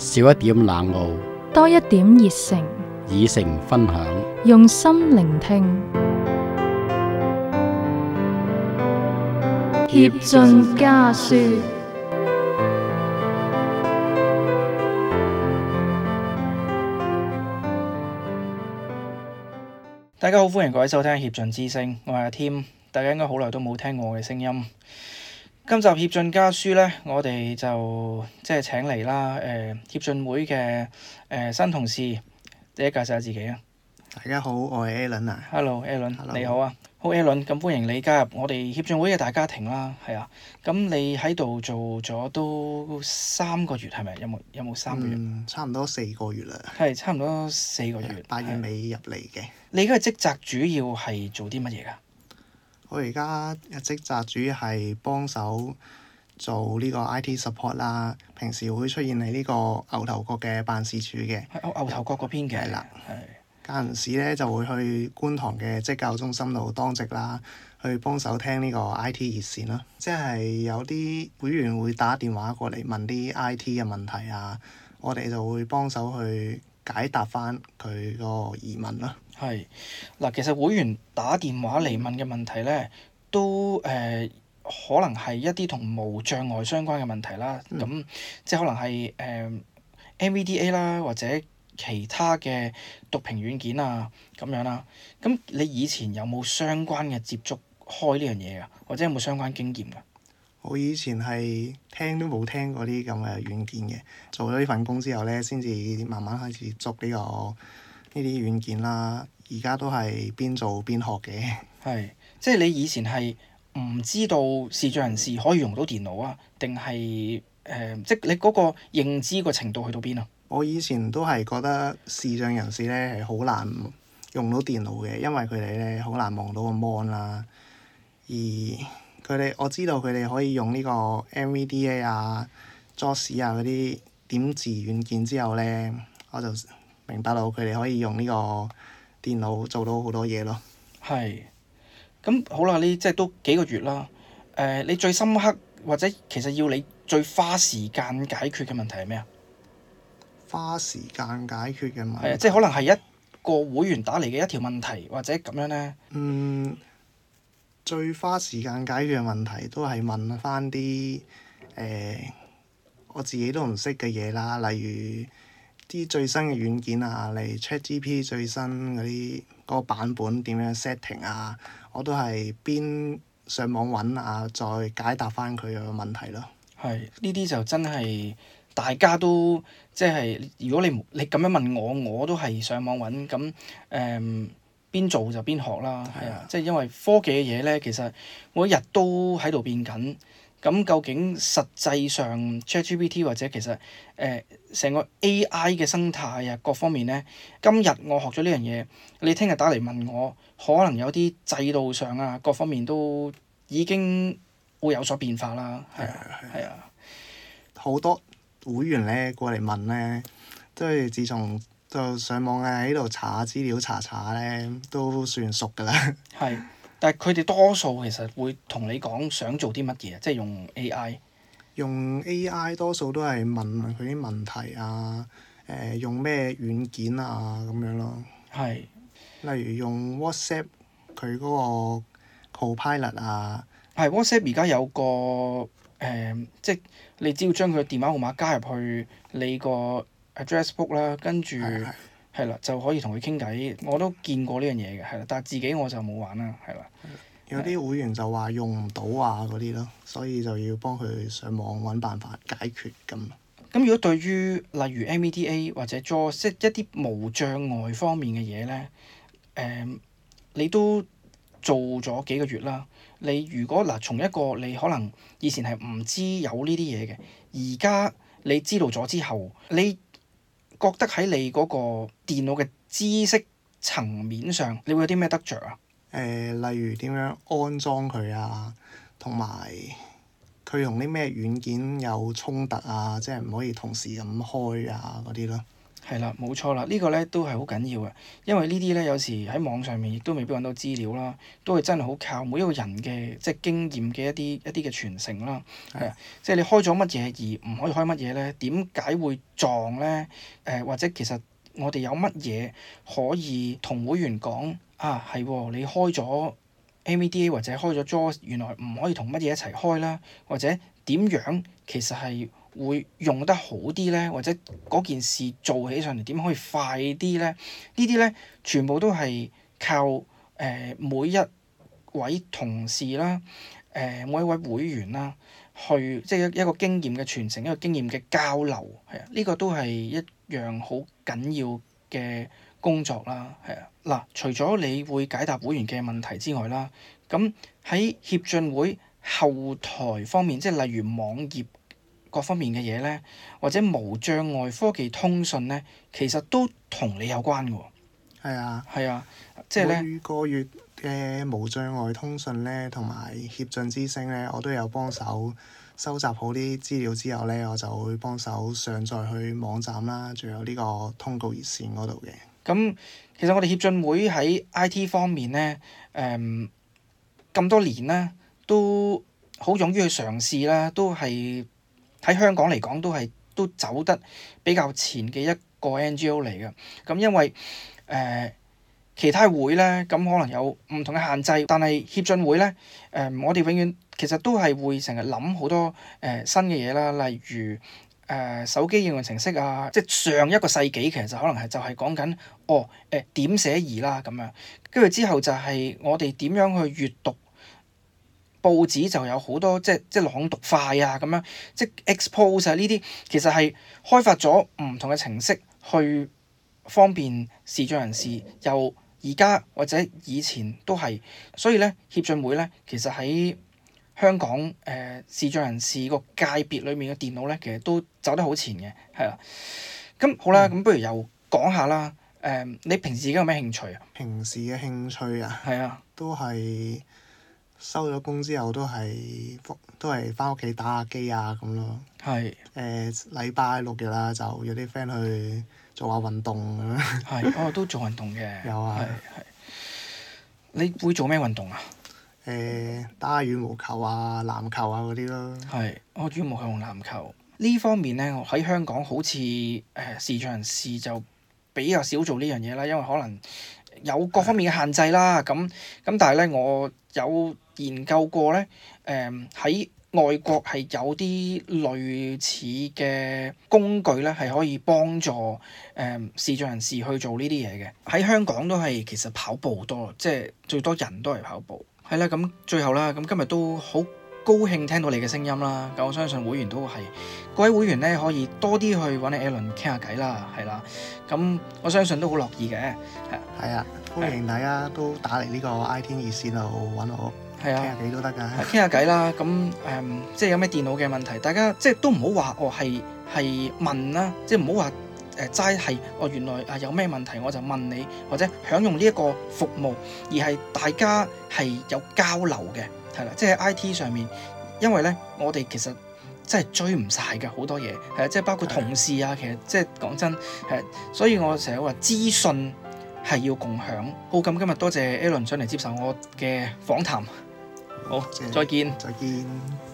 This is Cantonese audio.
少一點冷傲， 多一點熱誠， 以誠分享。 用心聆聽，協進家書。 大家好，歡迎各位收聽協進之聲，我係阿添。大家應該好耐都冇聽過我嘅聲音。今集協進家書呢，我哋就請嚟啦，協進會嘅新同事，第一介紹下自己啊。 大家好，我係 Alan 啊。 Hello，Alan， Hello. 你好啊。好 Alan， 咁歡迎你加入我哋協進會嘅大家庭啦。係啊，咁你喺度做咗都3個月係咪？有冇3個月？ 差唔多4個月啦。 係差唔多4個月。 8月尾入嚟嘅。 你而家嘅職責主要係做啲乜嘢㗎？ 我而家嘅職責主要係幫手做呢個 IT support 啦。平時會出現喺呢個牛頭角嘅辦事處嘅。 牛頭角嗰邊嘅。 係啦。 係。 間時咧就會去觀塘嘅職教中心度當值啦，去幫手聽呢個 IT 熱線咯。即係有啲會員會打電話過嚟問啲 IT 嘅問題啊，我哋就會幫手去解答翻佢個疑問咯。 係嗱，其實會員打電話嚟問嘅問題咧，都可能係一啲同無障礙相關嘅問題啦。咁即係可能係NVDA 啦，或者其他嘅讀屏軟件啊咁樣啦。咁你以前有冇相關嘅接觸開呢樣嘢㗎？或者有冇相關經驗㗎？ 我以前係聽都冇聽過啲咁嘅軟件嘅，做咗呢份工之後咧，先至慢慢開始捉呢啲軟件啦。而家都係邊做邊學嘅。 係，即係你以前係唔知道視障人士可以用到電腦啊？定係即係你嗰個認知個程度去到邊啊？ 我以前都係覺得視障人士咧係好難用到電腦嘅，因為佢哋咧好難望到個 mon 啦。而我知道佢哋可以用呢個 NVDA 啊、JAWS 啊嗰啲點字軟件之後咧，我就明白到佢哋可以用呢個電腦做到好多嘢咯。 係。咁好啦，你即係都幾個月啦。你最深刻或者其實要你最花時間解決嘅問題係咩啊？ 花時間解決嘅問題。 係啊，即係可能係一個會員打嚟嘅一條問題，或者咁樣咧。 最花時間解決嘅問題都係問翻啲我自己都唔識嘅嘢啦，例如啲最新嘅軟件啊，例如 ChatGPT 最新嗰個版本點樣 setting 啊，我都係邊上網揾啊，再解答翻佢嘅問題咯。 係，呢啲就真係大家都即係，如果你咁樣問我，我都係上網揾咁邊做就邊學啦。係啊，即係因為科技嘅嘢咧，其實每一日都喺度變緊。咁究竟實際上 ChatGPT 或者其實成個 AI 嘅生態啊，各方面咧，今日我學咗呢樣嘢，你聽日打嚟問我，可能有啲制度上啊，各方面都已經會有所變化啦。係啊。 好多會員咧過嚟問咧，都係自從就上網喺度查下資料查咧，都算熟㗎啦。 係。但係佢哋多數其實會同你講想做啲乜嘢，即係用 AI。 用 AI 多數都係問佢啲問題啊，用咩軟件啊咁樣咯。 係。 例如用 WhatsApp 佢嗰個 Copilot 啊。係 WhatsApp 而家有個即係你只要將佢嘅電話號碼加入去你個 address book 啦，跟住係啦就可以同佢傾偈。我都見過呢樣嘢嘅，係啦，但係自己我就冇玩啦，係啦。 有啲會員就話用唔到啊嗰啲咯，所以就要幫佢上網揾辦法解決咁。 咁如果對於例如 NVDA 或者 JAWS 即係一啲無障礙方面嘅嘢咧，你都做咗幾個月啦。你如果從一個你可能以前係唔知有呢啲嘢嘅，而家你知道咗之後，你覺得喺你嗰個電腦嘅知識層面上，你會有啲咩得着啊？ 例如點樣安裝佢啊，同埋佢同啲咩軟件有衝突啊，即係唔可以同時咁開啊嗰啲咯。 係啦，冇錯啦，呢個咧都係好緊要嘅，因為呢啲咧有時喺網上面亦都未必揾到資料啦，都係真係好靠每一個人嘅即係經驗嘅一啲嘅傳承啦。係啊，即係你開咗乜嘢而唔可以開乜嘢咧？點解會撞咧？或者其實我哋有乜嘢可以同會員講啊？係喎，你開咗 MVDA 或者開咗 JAWS，原來唔可以同乜嘢一齊開啦，或者點樣其實係會用得好啲咧，或者嗰件事做起上嚟點可以快啲咧？呢啲咧全部都係靠每一位同事啦，每一位會員啦，去即係一個經驗嘅傳承，一個經驗嘅交流，係啊，呢個都係一樣好緊要嘅工作啦，係啊。嗱，除咗你會解答會員嘅問題之外啦，咁喺協進會後台方面，即係例如網頁各方面嘅嘢咧，或者無障礙科技通訊咧，其實都同你有關嘅喎。 係啊， 係啊，即係咧每個月嘅無障礙通訊咧，同埋協進之聲咧，我都有幫手收集好啲資料之後咧，我就會幫手上載去網站啦，仲有呢個通告熱線嗰度嘅。 咁其實我哋協進會喺 IT 方面咧，咁多年啦，都好勇於去嘗試啦，都係喺香港嚟講都走得比較前嘅一個 NGO 嚟嘅。咁因為其他會咧，咁可能有唔同嘅限制，但係協進會咧，我哋永遠其實都係會成日諗好多新嘅嘢啦，例如手機應用程式啊，即係上一個世紀其實可能係就係講緊點寫儀啦咁樣，跟住之後就係我哋點樣去閱讀報紙，就有好多即係朗讀快啊咁樣，即係 expose 啊呢啲，其實係開發咗唔同嘅程式去方便視障人士，由而家或者以前都係，所以咧協進會咧其實喺香港視障人士個界別裏面嘅電腦咧，其實都走得好前嘅，係啦。咁好啦，咁不如又講下啦。你平時自己有咩興趣啊？ 平時嘅興趣啊， 係啊， 都係收咗工之後都係返屋企打下機啊咁咯。 係。 禮拜六日啦，就約啲 friend 去做下運動咁樣。 係，都做運動嘅。 有啊。 係。你會做咩運動啊？ 打下羽毛球啊、籃球啊嗰啲咯。 係，羽毛球同籃球呢方面咧，我喺香港好似視障人士就比較少做呢樣嘢啦，因為可能有各方面嘅限制啦。咁但係咧，我有研究過咧，喺外國係有啲類似嘅工具咧，係可以幫助視障人士去做呢啲嘢嘅。喺香港都係其實跑步多，即係最多人都係跑步。係啦，咁最後啦，咁今日都好高興聽到你嘅聲音啦。咁我相信會員都係各位會員咧，可以多啲去揾阿 Alan 傾下偈啦，係啦。咁我相信都好樂意嘅。 係啊，歡迎大家都打嚟呢個 IT 熱線度揾我。 係啊， 傾下偈都得㗎。 傾下偈啦，咁即係有咩電腦嘅問題，大家即係都唔好話係問啦，即係唔好話齋係原來有咩問題我就問你，或者享用呢一個服務，而係大家係有交流嘅，係啦，即係 IT 上面，因為咧我哋其實真係追唔晒㗎好多嘢，係即係包括同事啊，其實即係講真係，所以我成日話資訊係要共享。好，咁今日多謝 Alan 上嚟接受我嘅訪談。好，再見。 再見。